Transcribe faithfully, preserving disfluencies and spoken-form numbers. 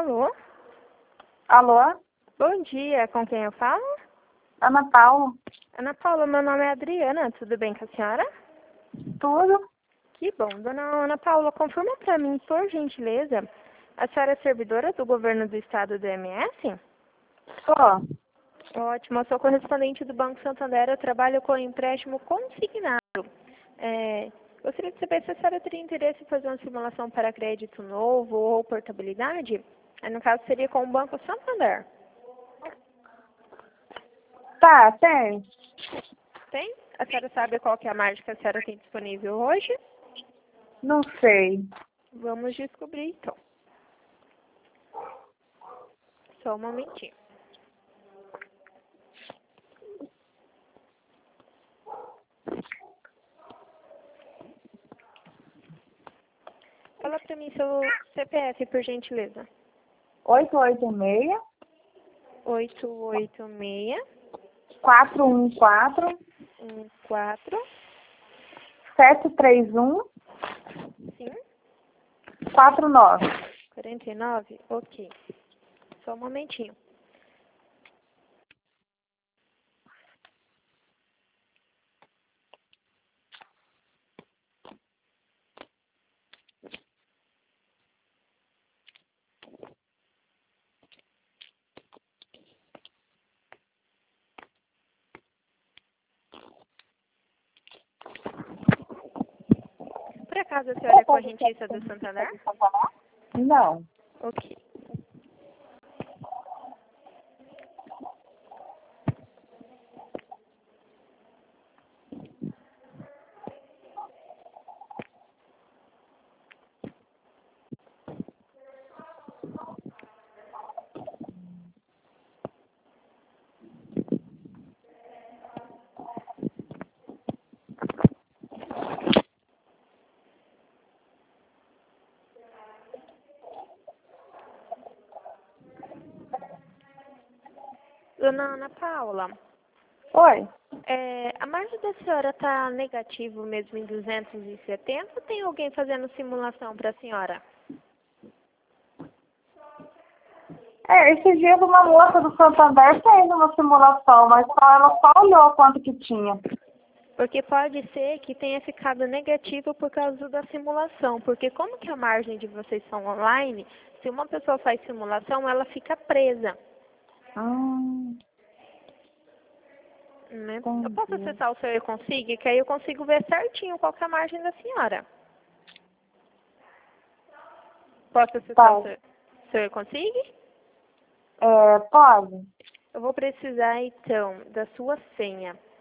Alô? Alô? Bom dia, com quem eu falo? Ana Paula? Ana Paula, meu nome é Adriana, tudo bem com a senhora? Tudo? Que bom. Dona Ana Paula, confirma para mim, por gentileza, a senhora é servidora do governo do estado do M S? Sou. Ótimo, eu sou correspondente do Banco Santander, eu trabalho com empréstimo consignado. É, gostaria de saber se a senhora teria interesse em fazer uma simulação para crédito novo ou portabilidade? Aí, no caso, seria com o Banco Santander. Tá, tem. Tem? A senhora sabe qual que é a margem que a senhora tem disponível hoje? Não sei. Vamos descobrir, então. Só um momentinho. Fala para mim seu C P F, por gentileza. oito oito seis, oito oito seis, quatro um quatro, um quatro, sete três um, sim, quatro nove. quarenta e nove? Ok. Só um momentinho. Por acaso a senhora é correntista do Santander? Não. Ok. Dona Ana Paula, Oi? é, a margem da senhora está negativo mesmo em duzentos e setenta ou tem alguém fazendo simulação para a senhora? É, esse dia uma moça do Santander fez uma simulação, mas só- ela só olhou quanto que tinha. Porque pode ser que tenha ficado negativo por causa da simulação. Porque como que a margem de vocês são online, se uma pessoa faz simulação, ela fica presa. Hum, Né? Eu posso entendi. acessar o seu e-consig, que aí eu consigo ver certinho qual que é a margem da senhora. Posso acessar o Tá. seu, seu e-consig? É, pode? Eu vou precisar, então, da sua senha.